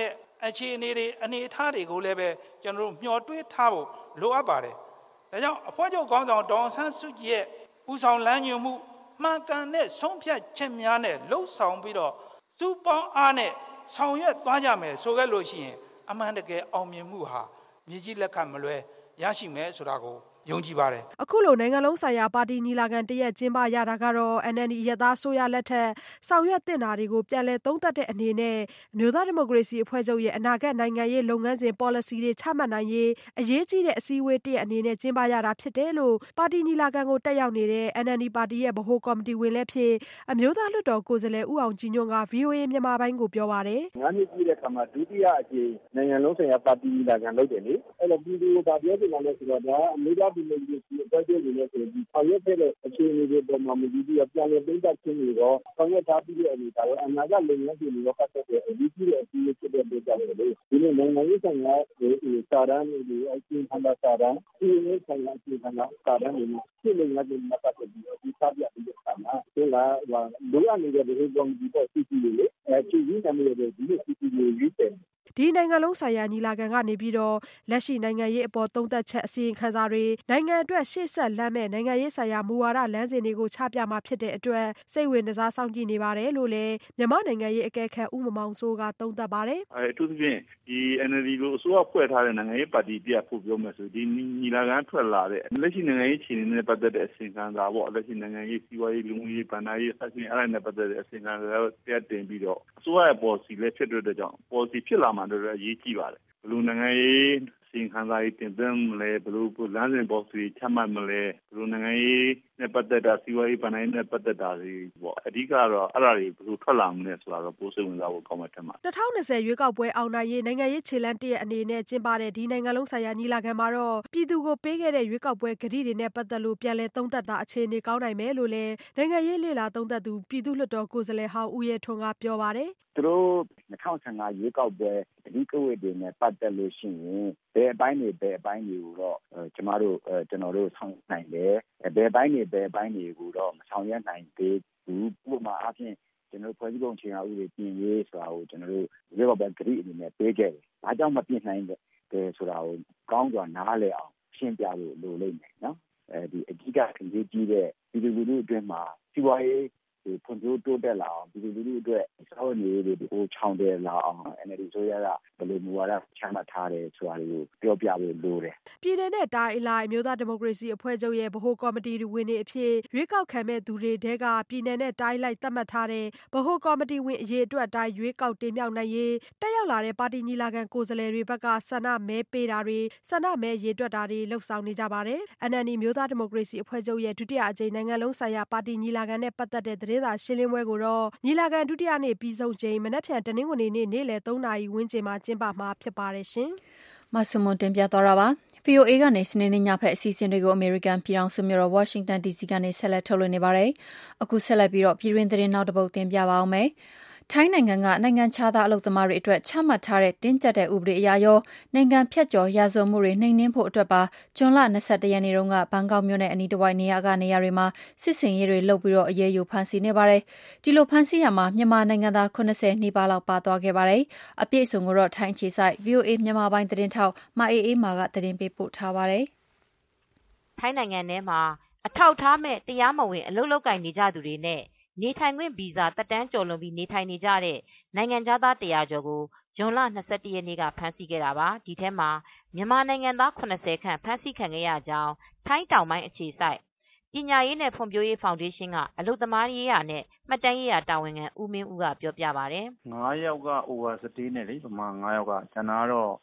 အခြေအနေတွေအနေအထားတွေကိုလည်းပဲကျွန်တော်တို့မျှော်တွေးထားဖို့လိုအပ်ပါတယ်ဒါကြောင့်အဖွဲ့ချုပ်ခေါင်းဆောင်ဒေါအောင်ဆန်းစုကြည်ရဲ့ပူဆောင်လမ်းညွှန်မှုမှန်ကန်တဲ့ဆုံးဖြတ်ချက်များနဲ့လှုပ်ဆောင်ပြီးတော့စုပေါင်းအားနဲ့ဆောင်ရွက်သွားကြမယ်ဆိုခဲ့လို့ရှိရင်အမှန်တကယ်အောင်မြင်မှုဟာမြေကြီးလက်ခံမလွဲရရှိမယ်ဆိုတာကိုယုံကြည်ပါတယ်အခုလိုနိုင်ငံလုံးဆိုင်ရာပါတီညီလာခံတရက်ကျင်းပရတာကတော့ NLD ရသားဆိုရလက်ထက်ဆောင်ရွက်တင်တာတွေကိုပြန်လည်သုံးသပ်တဲ့အနေနဲ့အမျိုးသားဒီမိုကရေစီအဖွဲ့ချုပ်ရဲ့အနာဂတ်နိုင်ငံရေးလုပ်ငန်းစဉ် policy တွေချမှတ်နိုင်ရေးအရေးကြီးတဲ့အစည်းအဝေးတရက်အနေနဲ့ကျင်းပရတာဖြစ်တယ်လို့ပါတီညီလာခံကိုတက်ရောက်နေတဲ့ NLD ပါတီရဲ့ဗဟိုကော်မတီဝင်လည်းဖြစ်အမျိုးသားလွှတ်တော်ကိုယ်စားလှယ်ဦးအောင်ကြည်ညွန့်က VOA မြန်မာပိုင်းကိုပြောပါတယ် 9နှစ်ပြည့်တဲ့အခါမှာဒုတိယအကြိမ်နိုင်ငံလုံးဆိုင်ရာပါတီညီလာခံလုပ်တယ်လေအဲ့တော့ပြည်သူကပြောချင်တာလဲဆိုတော့ဒါအမျိုးသားဒီမိုကရေစီအဖွဲ့ချုပ်အနေနဲ့ဆိုပြီးဆောင်ရွက်ခဲ့တဲ့အခြေအနေတွေပေါ်မှာမူတည်ပြီးပြန်လည်သုံးသပ်ခြင်းတွေတော့ဆောင်ရွက်ထားပြီးတဲ့အနေနဲ့အနာဂတ်လုပ်ငန်းစဉ်တွေတော့ပတ်သက်တဲ့အရေးကြီးတဲ့အစည်းအဝေးဖြစ်တဲ့အတွက်ကြောင့်လေဒီနေ့နိုင်ငံရေးဆိုင်ရာစာတမ်းတွေအကျဉ်းခံစာတမ်းဒီနေ့ဆိုင်ရာအကျဉ်းခံစာတမ်းတွေဖြစ်နေတယ်မှာပတ်သက်ပြီးဒီစာပြပြီးတဲ့အခါမှာဒီကလိုအပ်နေတဲ့ဒီကော်မတီပေါ်စီစီတွေချီးကျူးနေတယ်ဒီစီစီတွေရေးတယ်ဒီနိုင်ငံလုံးဆိုင်ရာညီလာခံကနေပြီးတော့လက်ရှိနိုင်ငံရေးအပေါ်သုံးသပ်ချက်အစီရင်ခံစာတွေနိုင်ငံအတွက်ရှေ့ဆက်လမ်းမဲ့နိုင်ငံရေးဆိုင်ရာမူဝါဒလမ်းစဉ်တွေကိုချပြမှာဖြစ်တဲ့အတွက်စိတ်ဝင်စားစောင့်ကြည့်နေပါတယ်လို့လည်းမြန်မာနိုင်ငံရေးအကဲခတ်ဦးမောင်စိုးကသုံးသပ်ပါတယ်အထူးသဖြင့်ဒီ NLD ကိုအစိုးရဖွဲ့ထားတဲ့နိုင်ငံရေးပါတီတရားဖို့ပြောမယ်ဆိုဒီညီလာခံထွက်လာတဲ့လက်ရှိနိုင်ငံရေးအခြေအနေနဲ့ပတ်သက်တဲ့အစီရင်ခံစာပေါ့လက်ရှိနိုင်ငံရေးစီးပွားရေးလူမှုရေးဗန္ဒာရေးဆက်ရှင်အဲ့ဒါနဲ့ပတ်သက်တဲ့အစီရင်ခံစာတရားတင်ပြီးတော့အစိုးရရဲ့ policy လည်းဖြစ်တဲ့အတွက်ကြောင့် policy ဖြစ်လာမှတော့အရေးကြီးပါတယ်ဘယ်လိုနိုင်ငံရေးစီရင်ခံစာရေးတင်သွင်းမလဲဘယ်လိုလမ်းစဉ်ပေါ်စီချမှတ်မလဲဘယ်လိုနိုင်ငံရေးနဲ့ပတ်သက်တာစီးပွားရေးဗန္ဒာရေးနဲ့ပတ်သက်တာတွေပေါ့အဓိကတော့အဲ့ဒါတွေဘယ်လိုထွက်လာမလဲဆိုတာတော့ပိုးစိတ်ဝင်စားဖို့ကောင်းမှထင်ပါ 2020ရွေးကောက်ပွဲအောင်နိုင်ရေးနိုင်ငံရေးခြေလှမ်းတရက်အနေနဲ့ကျင်းပတဲ့ဒီနိုင်ငံလုံးဆိုင်ရာညီလာခံမှာတော့ပြည်သူကိုပေးခဲ့တဲ့ရွေးကောက်ပွဲကတိတွေနဲ့ပတ်သက်လို့ပြန်လည်သုံးသပ်တာအခြေအနေကောင်းနိုင်မယ်လို့လည်းနိုင်ငံရေးလေ့လာသုံးသပ်သူပြည်သူ့လွှတ်တော်ကိုယ်စားလှယ်ဟောင်းဦးရဲထွန်းကပြောပါတယ်သူတို့2015ရွေးကောက်ပွဲတတိကဝတ်တွေနဲ့ပတ်သက်လို့ရှိရင်ဘယ်အပိုင်းတွေကိုတော့ကျွန်တော်တို့ဆောင်နိုင်တယ်ဘယ်အပိုင်းတွေကိုတော့မဆောင်ရွက်နိုင်သေးဘူးဥပမာအားဖြင့်ကျွန်တော်ဖွဲ့စည်းပုံအခြေခံဥပဒေပြင်ရေးဆိုတာကိုကျွန်တော်တို့ရွေးကောက်ပွဲကတိအနေနဲ့ပေးခဲ့တယ်။ဘာကြောင့်မပြင်နိုင်တယ်ဆိုတာကိုကောင်းစွာနားလည်အောင်ရှင်းပြလို့လိုလိမ့်မယ်နော်။ဒီအဓိကအရေးကြီးတဲ့ဒီလူလူအတွင်းမှာစီးပွားရေးဖွံ့ဖြိုးတိုးတက်လာအောင်ဒီလူလူအတွက်စောင့်နေရေးတွေကိုချောင်းတယ်လာအောင် NLD ဆိုရတာဘယ်လိုမူဝါဒချမှတ်ထားတယ်ဆိုတာကိုပြောပြဖို့လိုတယ်။ပြည်내နဲ့တိုင်းအလိုက်မျိုးသားဒီမိုကရေစီအဖွဲ့ချုပ်ရဲ့ဗဟိုကော်မတီဝင်တွေအဖြစ်ရွေးကောက်ခံမဲ့သူတွေတဲကပြည်내နဲ့တိုင်းလိုက်သတ်မှတ်ထားတဲ့ဗဟိုကော်မတီဝင်အရေးအတွက်တိုင်းရွေးကောက်တင်မြှောက်နိုင်ရေးတက်ရောက်လာတဲ့ပါတီညီလာခံကိုယ်စားလှယ်တွေဘက်ကဆန္ဒမဲပေးတာတွေဆန္ဒမဲရေတွက်တာတွေလှုပ်ဆောင်နေကြပါတယ်။ NLD မျိုးသားဒီမိုကရေစီအဖွဲ့ချုပ်ရဲ့ဒုတိယအကြိမ်နိုင်ငံလုံးဆိုင်ရာပါတီညီလာခံနဲ့ပတ်သက်တဲ့သတင်းစာရှင်းလင်းပွဲကိုတော့ညီလာခံဒုတိယနေ့ပြီးဆုံးချိန်မနက်ဖြန်တနင်္ဂနွေနေ့နေ့လယ် 3 နာရီဝန်းကျင်မှာကျင်းပမှာဖြစ်ပါတယ်ရှင်။မဆုမွန်တင်ပြသွားတာပါ။ VOA ကနေစနေနေ့ညဖက်အစီအစဉ်တွေကိုအမေရိကန်ပြည်ထောင်စုမြို့တော် Washington DC ကနေဆက်လက်ထုတ်လွှင့်နေပါတယ်။အခုဆက်လက်ပြီးတော့ပြည်တွင်းသတင်းနောက်တစ်ပုဒ်တင်ပြပါအောင်မယ်။ထိုင်းနိုင်ငံကနိုင်ငံခြားသားအလုပ်သမားတွေအတွက်ချမှတ်ထားတဲ့တင်းကျပ်တဲ့ဥပဒေအရရောနိုင်ငံဖြတ်ကျော်ရာဇဝတ်မှုတွေနှိမ်နင်းဖို့အတွက်ပါဇွန်လ22ရက်နေ့တုန်းကဘန်ကောက်မြို့နယ်အနီးတစ်ဝိုက်နေရာတွေမှာစစ်စင်ရေးတွေလုပ်ပြီးတော့အရေးယူဖမ်းဆီးနေပါတယ်။ဒီလိုဖမ်းဆီးရမှာမြန်မာနိုင်ငံသား80နီးပါးလောက်ပါသွားခဲ့ပါတယ်။အပြည့်အစုံကိုတော့ထိုင်းခြေစိုက် VOA မြန်မာပိုင်းသတင်းထောက်မအေးမာကသတင်းပေးပို့ထားပါတယ်။ထိုင်းနိုင်ငံထဲမှာအထောက်ထားမဲ့တရားမဝင်အလုပ်လုပ်ကိုင်နေကြသူတွေနဲ့နေထိုင်ခွင့်ဗီဇာတက်တန်းကျော်လွန်ပြီးနေထိုင်နေကြတဲ့နိုင်ငံခြားသား100ကျော်ကိုဇွန်လ21ရက်နေ့ကဖမ်းဆီးခဲ့တာပါဒီထဲမှာမြန်မာနိုင်ငံသား80ခန့်ဖမ်းဆီးခံခဲ့ရကြောင်းထိုင်းတောင်ပိုင်းအခြေစိုက်ပညာရေးနဲ့ဖွံ့ဖြိုးရေးဖောင်ဒေးရှင်းကအလုပ်သမားရေးရာနဲ့မှတ်တမ်းရေးရာတာဝန်ခံဦးမင်းဦးကပြောပြပါတယ် 9ယောက်က overstay နဲ့လေပမာ9ယောက်ကကျန်တာတော့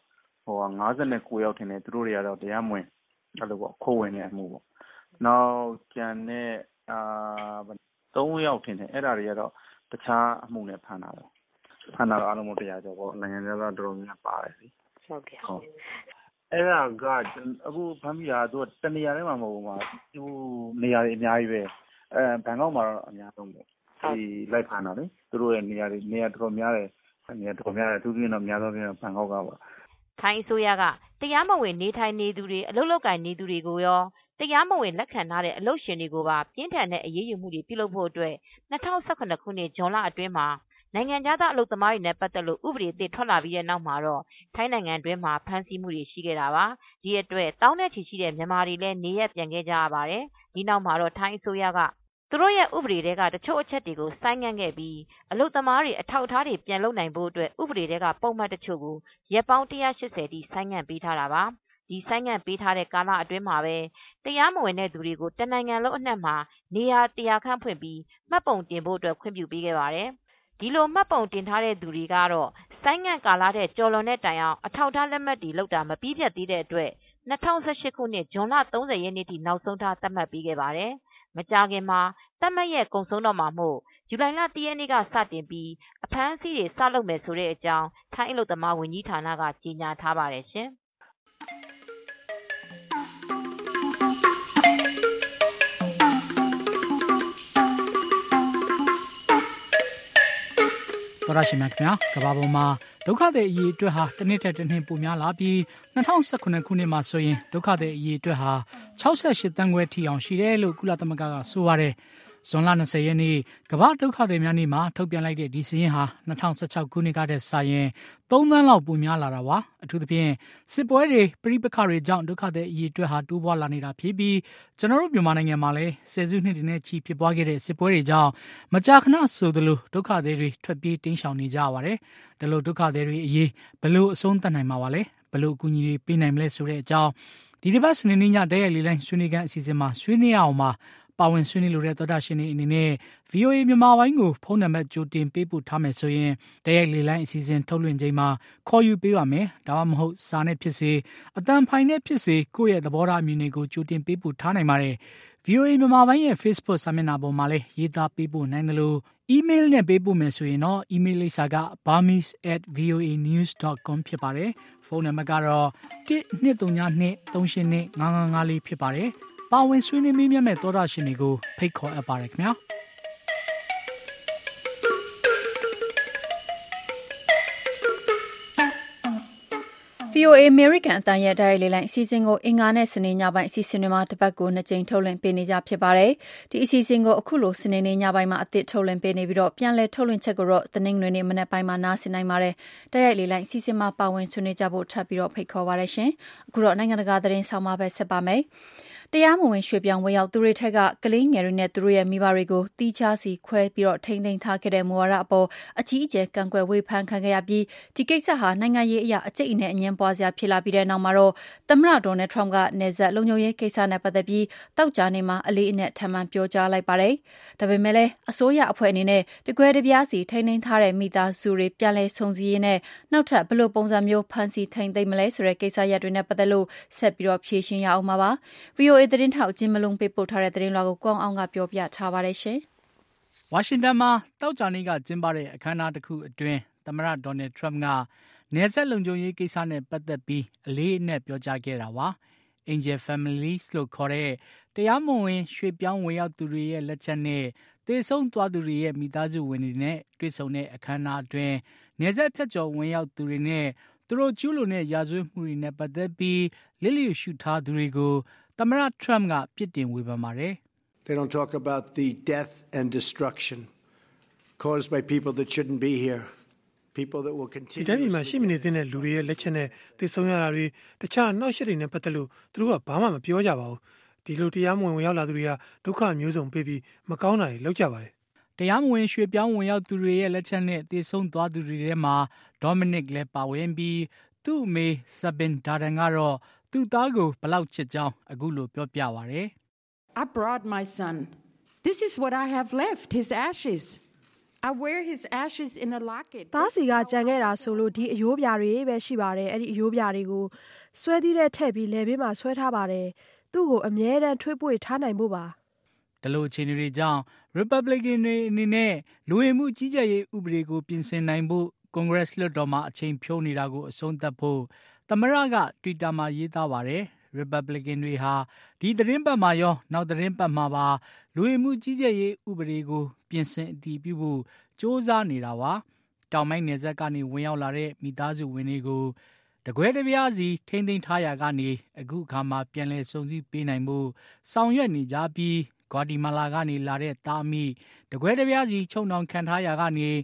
59ယောက်ထင်တယ်သူတို့တွေကတော့တရားမဝင်အဲ့လိုပေါ့ခိုးဝင်တဲ့အမှုပေါ့နောက်ကျန်တဲ့3ယောက်ထင်တယ်အဲ့ဒါတွေကတော့တခြားအမှုနဲ့ဖမ်းတာတော့အားလုံး100ကျော်ပေါ့နိုင်ငံခြားသားတော်တော်များပါတယ်လေဟုတ်ကဲ့အဲ့ဒါကအခုဖမ်းမိတာသူကတနေရာထဲမှာမဟုတ်ဘူးမှာသူနေရာတွေအများကြီးပဲဘန်ကောက်မှာတော့အများဆုံးပေါ့ဒီလိုက်ဖမ်းတာလေသူတို့ရဲ့နေရာတော်တော်များတယ်သူတို့ကတော့အများဆုံးပြန်ဘန်ကောက်ကပါထိုင်းအစိုးရကတရားမဝင်နေထိုင်နေသူတွေအလုပ်လုပ်ကိုင်နေသူတွေကိုရောတရားမဝင်လက်ခံထားတဲ့အလုပ်ရှင်တွေကိုပါပြင်းထန်တဲ့အရေးယူမှုတွေပြုလုပ်ဖို့အတွက်2018ခုနှစ်ဇွန်လအတွင်းမှာနိုင်ငံခြားသားအလုပ်သမားတွေနဲ့ပတ်သက်လို့ဥပဒေအသစ်ထွက်လာပြီးတဲ့နောက်မှာတော့ထိုင်းနိုင်ငံတွင်းမှာဖမ်းဆီးမှုတွေရှိခဲ့တာပါဒီအတွက်တောင်းနဲ့ချီရှိတဲ့မြန်မာတွေလည်းနေရက်ပြန်ခဲ့ကြရပါတယ်ဒီနောက်မှာတော့ထိုင်းအစိုးရကသူတို့ရဲ့ဥပဒေတွေကတချို့အချက်တွေကိုဆိုင်းငံ့ခဲ့ပြီးအလုပ်သမားတွေအထောက်အထားတွေပြန်လုပ်နိုင်ဖို့အတွက်ဥပဒေတွေကပုံမှန်တချို့ကိုရက်ပေါင်း180တိဆိုင်းငံ့ပေးထားတာပါဒီဆိုင်းငံ့ပေးထားတဲ့ကာလအတွင်းမှာပဲတရားမဝင်တဲ့သူတွေကိုတနိုင်ငံလုံးအနှံ့မှာနေရာ100ခန့်ဖွင့်ပြီးမှတ်ပုံတင်ဖို့အတွက်ခွင့်ပြုပေးခဲ့ပါတယ်ဒီလိုမှတ်ပုံတင်ထားတဲ့သူတွေကတော့ဆိုင်းငံ့ကာလတဲ့ကျော်လွန်တဲ့တိုင်အောင်အထောက်အထားလက်မှတ်တွေလုပ်တာမပြီးပြတ်သေးတဲ့အတွက်2018ခုနှစ်ဇွန်လ30ရက်နေ့ထိနောက်ဆုံးထားသတ်မှတ်ပေးခဲ့ပါတယ်မကြာခင်မှာသတ်မှတ်ရက်ကုန်ဆုံးတော့မှာမို့ဇူလိုင်လ1ရက်နေ့ကစတင်ပြီးအဖမ်းအဆီးတွေစလုပ်မယ်ဆိုတဲ့အကြောင်းထိုင်းအလုပ်သမားဝန်ကြီးဌာနကကြေညာထားပါတယ်ရှင်တော်ရရှိမြခင်ဗျာကဘာပေါ်မှာဒုက္ခသည်အရေးအတွက်ဟာတစ်နှစ်ထက်တစ်နှစ်ပိုများလာပြီး2019ခုနှစ်မှာဆိုရင်ဒုက္ခသည်အရေးအတွက်ဟာ68တန်းခွဲထိအောင်ရှိတယ်လို့ကုလသမဂ္ဂကဆိုပါတယ်ဇွန်လ20ရက်နေ့ကမ္ဘာဒုက္ခသည်များနေ့မှာထုတ်ပြန်လိုက်တဲ့ဒီစာရင်းဟာ2016ခုနှစ်ကတည်းကစာရင်3သန်းလောက်ပိုများလာတာပါအထူးသဖြင့်စစ်ပွဲတွေပြိပခါတွေကြောင့်ဒုက္ခသည်အရေးအတွက်ဟာတိုးပွားလာနေတာဖြစ်ပြီးကျွန်တော်တို့မြန်မာနိုင်ငံမှာလည်းဆယ်စုနှစ်တွေနဲ့ချီဖြစ်ပွားခဲ့တဲ့စစ်ပွဲတွေကြောင့်မကြာခဏဆိုသလိုဒုက္ခသည်တွေထွက်ပြေးတိမ်းရှောင်နေကြရပါတယ်ဒါလို့ဒုက္ခသည်တွေအရေးဘယ်လိုအဆုံးသတ်နိုင်မှာပါလဲဘယ်လိုအကူအညီတွေပေးနိုင်မလဲဆိုတဲ့အကြောင်းဒီတစ်ပတ်စနေနေ့ညတည့်ရက်လေးတိုင်းဆွေးနွေးခန်းအစီအစဉ်မှာဆွေးနွေးအောင်မှာပါဝင်ဆွေးနွေးလိုတဲ့သောတာရှင်တွေအနေနဲ့ VOA မြန်မာပိုင်းကိုဖုန်းနံပါတ်ကြိုတင်ပေးပို့ထားမယ်ဆိုရင်တရက်လေးလိုင်းအစီအစဉ်ထုတ်လွှင့်ချိန်မှာခေါ်ယူပေးပါမယ်။ဒါမှမဟုတ်စာနဲ့ဖြစ်စေအတန်ဖိုင်နဲ့ဖြစ်စေကိုယ့်ရဲ့သဘောထားအမြင်တွေကိုကြိုတင်ပေးပို့ထားနိုင်ပါတယ်။ VOA မြန်မာပိုင်းရဲ့ Facebook စာမျက်နှာပေါ်မှာလည်းရေးသားပေးပို့နိုင်တယ်လို့ email နဲ့ပေးပို့မယ်ဆိုရင်တော့ email လိပ်စာက burmese@voanews.com ဖြစ်ပါတယ်။ဖုန်းနံပါတ်ကတော့12392382554ဖြစ်ပါတယ်။ပါဝင်ဆွေးနွေးမေးမြန်းမဲ့သောတာရှင်တွေကိုဖိတ်ခေါ်အပ်ပါတယ်ခင်ဗျာ VOA American အတန်ရဲ့ဓာတ်ရိုက်လေးလိုင်းအစီအစဉ်ကိုအင်္ဂါနဲ့စနေညပိုင်းအစီအစဉ်တွေမှာတစ်ပတ်ကို2ကြိမ်ထုတ်လွှင့်ပေးနေကြဖြစ်ပါတယ်။ဒီအစီအစဉ်ကိုအခုလိုစနေနေ့ညပိုင်းမှာအသစ်ထုတ်လွှင့်ပေးနေပြီးတော့ပြန်လည်ထုတ်လွှင့်ချက်ကိုတော့တနင်္ဂနွေနေ့မနက်ပိုင်းမှာနားဆင်နိုင်ပါတယ်။ဓာတ်ရိုက်လေးလိုင်းအစီအစဉ်မှာပါဝင်ဆွေးနွေးကြဖို့ထပ်ပြီးတော့ဖိတ်ခေါ်ပါရရှင်။အခုတော့နိုင်ငံတကာသတင်းဆောင်မပဲဆက်ပါမယ်။တရားမဝင်ရွှေ့ပြောင်းဝင်ရောက်သူတွေထက်ကကလေးငယ်တွေနဲ့သူတို့ရဲ့မိဘတွေကိုတီးခြားစီခွဲပြီးတော့ထိန်းသိမ်းထားခဲ့တဲ့မူဝါဒအပေါ်အကြီးအကျယ်ကန့်ကွက်ဝေဖန်ခံခဲ့ရပြီးဒီကိစ္စဟာနိုင်ငံရေးအရာအကျိတ်နဲ့အငင်းပွားစရာဖြစ်လာပြီးတဲ့နောက်မှာတော့သမ္မတဒေါ်နယ်ထရမ့်ကနယ်စပ်လုံခြုံရေးကိစ္စနဲ့ပတ်သက်ပြီးတောက်ကြနေမှာအလေးအနက်ထပ်မံပြောကြားလိုက်ပါတယ်။ဒါပေမဲ့လည်းအစိုးရအဖွဲ့အနေနဲ့တကွဲတပြားစီထိန်းသိမ်းထားတဲ့မိသားစုတွေပြန်လည်ဆုံစည်းရေးနဲ့နောက်ထပ်ဘယ်လိုပုံစံမျိုးဖန်ဆီးထိန်းသိမ်းမလဲဆိုတဲ့ကိစ္စရပ်တွေနဲ့ပတ်သက်လို့ဆက်ပြီးတော့ဖြေရှင်းရအောင်ပါပါ။ VOA သတင်းထောက်ဂျင်မလုံးပေးပို့ထားတဲ့သတင်းလွှာကိုကောင်းအောင်ကပြောပြထားပါတယ်ရှင်။ဝါရှင်တန်မှာတောက်ကြနေ့ကကျင်းပတဲ့အခမ်းအနားတစ်ခုအတွင်းသမ္မတဒေါ်နယ်ထရမ့်ကနယ်စပ်လုံခြုံရေးကိစ္စနဲ့ပတ်သက်ပြီးအလေးအနက်ပြောကြားခဲ့တာပါ။ Angel Families လို့ခေါ်တဲ့တရားမဝင်ရွှေ့ပြောင်းဝင်ရောက်သူတွေရဲ့လက်ချက်နဲ့သေဆုံးသွားသူတွေရဲ့မိသားစုဝင်တွေနဲ့တွေ့ဆုံတဲ့အခမ်းအနားအတွင်းနယ်စပ်ဖြတ်ကျော်ဝင်ရောက်သူတွေနဲ့သူတို့ကျူးလွန်တဲ့ရာဇဝတ်မှုတွေနဲ့ပတ်သက်ပြီးလစ်လျူရှုထားသူတွေကိုသမ္မတထရမ့်ကပြစ်တင်ဝေဖန်ပါတယ်။ They don't talk about the death and destruction caused by people that shouldn't be here. People that will continue. ဒီတိုင်းပြည်မှာရှိမနေသင့်တဲ့လူတွေရဲ့လက်ချက်နဲ့သေဆုံးရတာတွေတခြားနောက်ရှက်တွေနဲ့ပတ်သက်လို့သူတို့ကဘာမှမပြောကြပါဘူး။ဒီလိုတရားမဝင်ဝင်ရောက်လာသူတွေကဒုက္ခမျိုးစုံပေးပြီးမကောင်းတာတွေလုပ်ကြပါတယ်။တရားမဝင်ရွှေ့ပြောင်းဝင်ရောက်သူတွေရဲ့လက်ချက်နဲ့သေဆုံးသွားသူတွေထဲမှာဒေါမနစ်လည်းပါဝင်ပြီးသူ့အမေဆာဘင်ဒါဒန်ကတော့သူ့သားကိုဘလောက်ချစ်ကြောင်းအခုလိုပြောပြပါတယ်။ I brought my son. This is what I have left, his ashes. I wear his ashes in a locket. သားစီကကြံခဲ့တာဆိုလို့ဒီအယိုးပြာတွေပဲရှိပါတယ်။အဲ့ဒီအယိုးပြာတွေကိုဆွဲသီးတဲ့ထည့်ပြီးလဲဘေးမှာဆွဲထားပါတယ်။သူ့ကိုအမြဲတမ်းထွေးပွေထားနိုင်ဖို့ပါ။ဒီလိုအခြေအနေတွေကြောင့် Republican တွေအနေနဲ့လူဝင်မှုကြီးကြပ်ရေးဥပဒေကိုပြင်ဆင်နိုင်ဖို့ Congress လွှတ်တော်မှာအချိန်ဖြုန်းနေတာကိုအဆုံးသတ်ဖို့သမ္မတက Twitter မှာရေးသားပါတယ်။ Republican တွေဟာဒီသတင်းပတ်မှာရောနောက်သတင်းပတ်မှာပါလူဝင်မှုကြီးကြပ်ရေးဥပဒေကိုပြင်ဆင်အတည်ပြုဖို့ကြိုးစားနေတာပါ။တောင်ပိုင်းနယ်စပ်ကနေဝင်ရောက်လာတဲ့မိသားစုဝင်တွေကိုတကွဲတပြားစီထိန်းသိမ်းထားရာကနေအခုအခါမှာပြန်လည်စုံစည်းပေးနိုင်ဖို့ဆောင်ရွက်နေကြပြီးဂွာတီမာလာကနေလာတဲ့သားအမိတကွဲတပြားစီချုံနှောင်ခံထားရာကနေဗ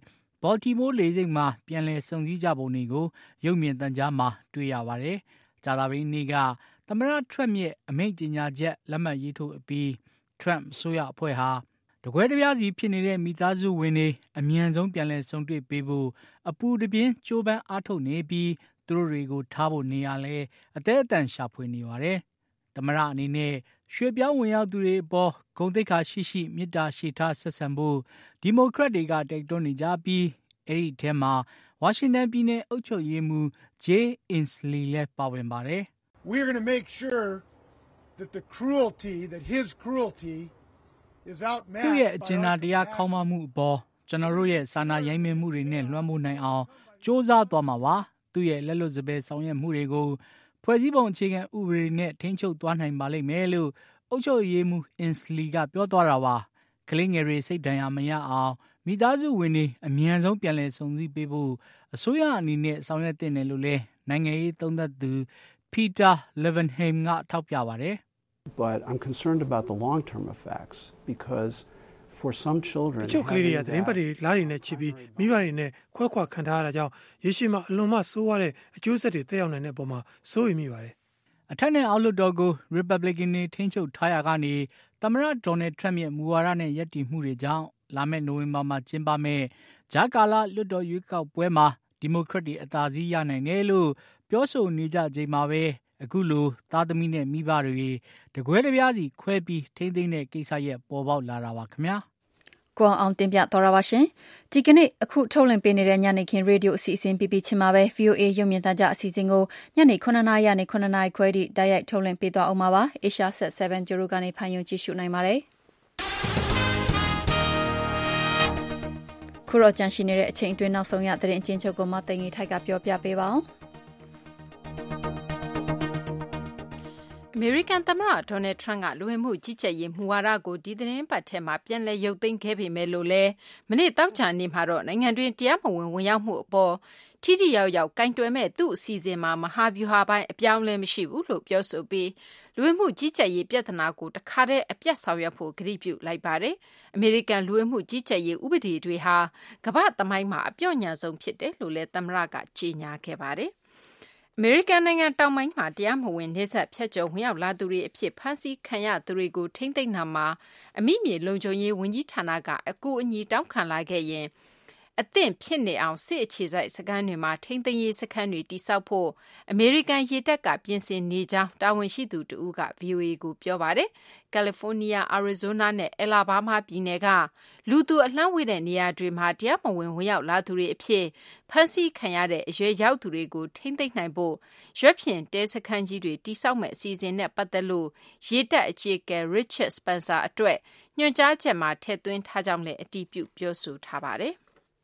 ဘော်တီမိုးလေဆိပ်မှာပြန်လည်စုံစည်းကြပုံတွေကိုရုပ်မြင်သံကြားမှာတွေ့ရပါတယ်။ကြာသပတေးနေ့ကသမ္မတထရမ့်ရဲ့အမိန့်ကြေညာချက်လက်မှတ်ရေးထိုးအပြီးထရမ့်အစိုးရအဖွဲ့ဟာတကွဲတပြားစီဖြစ်နေတဲ့မိသားစုဝင်တွေအမြန်ဆုံးပြန်လည်ဆုံတွေ့ပေးဖို့အပူတပြင်းကြိုးပမ်းအားထုတ်နေပြီးသူတို့တွေကိုထားဖို့နေရာလဲအသေးအတန်ရှာဖွေနေပါတယ်။သမ္မတအနေနဲ့ရွှေပြောင်းဝင်ရောက်သူတွေအပေါ်ဂုဏ်သိက္ခာရှိမေတ္တာရှိထားဆက်ဆံဖို့ဒီမိုကရက်တွေကတိုက်တွန်းနေကြပြီးအဲ့ဒီထဲမှာဝါရှင်တန်ပြည်နယ်အုပ်ချုပ်ရေးမှူး Jay Inslee လည်းပါဝင်ပါတယ်။ We're going to make sure that the cruelty that his cruelty is outmatched သူ့ရဲ့အကျဉ်းသားတရားခေါင်းမမှုအပေါ်ကျွန်တော်တို့ရဲ့စာနာရိုင်းမင်းမှုတွေနဲ့လွှမ်းမိုးနိုင်အောင်စ조사သွားမှာပါသူ့ရဲ့လက်လွတ်စပယ်ဆောင်ရွက်မှုတွေကိုဖွဲ့စည်းပုံအခြေခံဥပဒေနဲ့ထိန်းချုပ်သွားနိုင်ပါလိမ့်မယ်လို့အုပ်ချုပ်ရေးမှူး Inslee ကပြောသွားတာပါကလေးငယ်တွေစိတ်ဒဏ်ရာမရအောင်မိသားစုဝင်တွေအမြန်ဆုံးပြန်လည်ဆုံစည်းပေးဖို့အစိုးရအနေနဲ့ဆောင်ရွက်တင်တယ်လို့လည်းနိုင်ငံရေးသုံးသပ်သူ Peter Levenheim ကထောက်ပြပါတယ် But I'm concerned about the long-term effects because for some children တချို့ကလေးတွေကသတင်းပတ်တွေလားတွေနဲ့ချစ်ပြီးမိဘတွေနဲ့ခွဲခွာခံထားရတာကြောင့်ရေရှည်မှာအလွန်မှဆိုးဝါးတဲ့အကျိုးဆက်တွေတက်ရောက်နိုင်တဲ့အပေါ်မှာစိုးရိမ်မိပါတယ်အထက်နဲ့အောက်လွှတ်တော်ကို Republican တွေထိန်းချုပ်ထားရကနေသမ္မတ Donald Trump ရဲ့မူဝါဒနဲ့ယက်တီမှုတွေကြောင့်လာမယ့်နိုဝင်ဘာမှာကျင်းပမယ့်ဂျာကာလာလွှတ်တော်ရွေးကောက်ပွဲမှာဒီမိုကရက်တွေအသာစီးရနိုင်တယ်လို့ပြောဆိုနေကြချိန်မှာပဲအခုလိုသားသမီးနဲ့မိဘတွေတကွဲတပြားစီခွဲပြီးထိမ့်သိမ့်တဲ့ကိစ္စရဲ့ပေါ်ပေါက်လာတာပါခင်ဗျာကိုအောင်တင်ပြတော်ရပါရှင်ဒီကနေ့အခုထုတ်လွှင့်ပေးနေတဲ့ညနေခင်းရေဒီယိုအစီအစဉ်ပြချင်းမှာပဲ VOA ရုပ်မြင်သံကြားအစီအစဉ်ကိုညနေ9:00နာရီနဲ့9:00နာရီခွဲထိတိုက်ရိုက်ထုတ်လွှင့်ပေးသွားအောင်ပါ Asia Set 7 Juro ကနေဖန်ယုံကြည့်ရှုနိုင်ပါတယ်ခုတော့ကြန့်ရှိနေတဲ့အချိန်အတွင်းနောက်ဆုံးရသတင်းအကျဉ်းချုပ်ကိုမသိင်ကြီးထိုက်ကပြောပြပေးပါအောင်အမေရိကန်သမ္မတဒေါ်နယ်ထရန့်ကလူဝင်မှုကြီးကြပ်ရေးမူဝါဒကိုဒီသတင်းပတ်ထဲမှာပြန်လည်ရုပ်သိမ်းခဲ့ပေမဲ့လို့လည်းမနေ့တောက်ချာနေ့မှာတော့နိုင်ငံတွင်းတရားမဝင်ဝင်ရောက်မှုအပေါ်ထိထိရောက်ရောက်ကင်တွယ်မဲ့သူ့အစီအစဉ်မှာမဟာဗျူဟာပိုင်းအပြောင်းလဲမရှိဘူးလို့ပြောဆိုပြီးလူဝင်မှုကြီးကြပ်ရေးပြဿနာကိုတခါတည်းအပြတ်ဆောင်ရွက်ဖို့ကတိပြုလိုက်ပါတယ်။အမေရိကန်လူဝင်မှုကြီးကြပ်ရေးဥပဒေတွေဟာကမ္ဘာ့သမိုင်းမှာအပြော့ညံဆုံးဖြစ်တယ်လို့လည်းသမ္မတကကြေညာခဲ့ပါတယ်။အမေရိကန်နိုင်ငံတောင်ပိုင်းမှာတရားမဝင်နေဆက်ဖြတ်ကျော်ဝင်ရောက်လာသူတွေအဖြစ်ဖမ်းဆီးခံရသူတွေကိုထိမ့်သိမ်းတာမှာအမိမြေလုံခြုံရေးဝန်ကြီးဌာနကအကူအညီတောင်းခံလာခဲ့ရင်အသင့်ဖြစ်နေအောင်စစ်အခြေစိုက်စခန်းတွေမှာထိမ့်သိမ်းရေးစခန်းတွေတိစောက်ဖို့အမေရိကန်ရေတပ်ကပြင်ဆင်နေကြောင်းတာဝန်ရှိသူတဦးက VOA ကိုပြောပါတယ်။ကယ်လီဖိုးနီးယား၊အာရီဇိုးနားနဲ့အလာဘားမားပြည်နယ်ကလူသူအလှမ်းဝေးတဲ့နေရာတွေမှာတရားမဝင်ဝင်ရောက်လာသူတွေအဖြစ်ဖမ်းဆီးခံရတဲ့အရွယ်ရောက်သူတွေကိုထိမ့်သိမ်းနိုင်ဖို့ရွက်ဖျင်တဲစခန်းကြီးတွေတိစောက်မဲ့အစီအစဉ်နဲ့ပတ်သက်လို့ရေတပ်အကြီးအကဲ Richard Spencer အတွက်ညွှန်ကြားချက်မှာထည့်သွင်းထားကြောင်းလည်းအတည်ပြုပြောဆိုထားပါတယ်။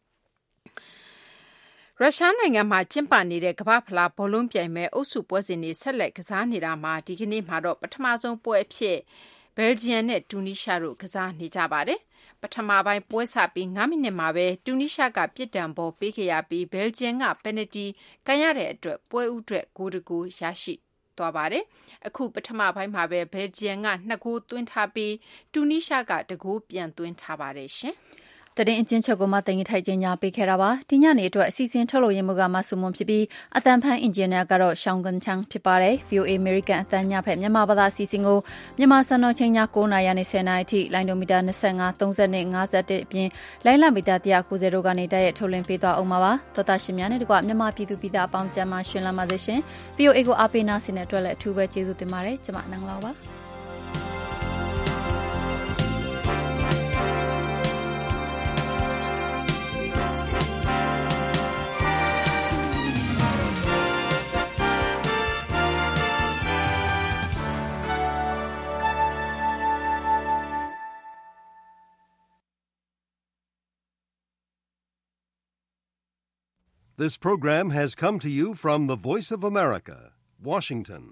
ရုရှားနိုင်ငံမှာကျင်းပနေတဲ့ကမ္ဘာ့ဖလားဘောလုံးပြိုင်ပွဲအုပ်စုပွဲစဉ်တွေဆက်လက်ကစားနေတာမှာဒီကနေ့မှာတော့ပထမဆုံးပွဲအဖြစ်ဘယ်လ်ဂျီယံနဲ့တူနီးရှားတို့ကစားနေကြပါတယ်။ပထမပိုင်းပွဲစပြီး9မိနစ်မှာပဲတူနီးရှားကပြစ်ဒဏ်ပေါ်ပေးခဲ့ရပြီးဘယ်လ်ဂျီယံကပယ်နတီကန်ရတဲ့အတွက်ပွဲဥအတွက်ဂိုးတကူရရှိသွားပါတယ်။အခုပထမပိုင်းမှာပဲဘယ်လ်ဂျီယံက2ဂိုးသွင်းထားပြီးတူနီးရှားက1ဂိုးပြန်သွင်းထားပါတယ်ရှင်။သတင်းအချင်းချုပ်ကိုမသိင်ထိုက်ချင်းညာပေးခဲ့တာပါဒီညနေအတွက်အစီအစဉ်ထုတ်လို့ရမှုကမဆုမွန်ဖြစ်ပြီးအတန်ဖန်အင်ဂျင်နီယာကတော့ရှောင်းကန်ချန်ဖြစ်ပါတယ် VOA American အတန်ညဖက်မြန်မာဘာသာအစီအစဉ်ကိုမြန်မာစံတော်ချိန်ည9:00နာရီနဲ့10:00နာရီအထိလိုင်းဒိုမီတာ25 30နဲ့51အပြင်လိုင်းလမီတာ190တို့ကနေတိုက်ရိုက်ထုတ်လွှင့်ပေးသွားအောင်ပါတော်တာရှင်များနဲ့တကွမြန်မာပြည်သူပြည်သားအပေါင်းကျမ်းမာရှင်လာပါစေရှင် VOA ကိုအားပေးနာဆင်တဲ့အတွက်လည်းအထူးပဲကျေးဇူးတင်ပါတယ်ကျွန်မနန်းလောက်ပါ This program has come to you from the Voice of America, Washington.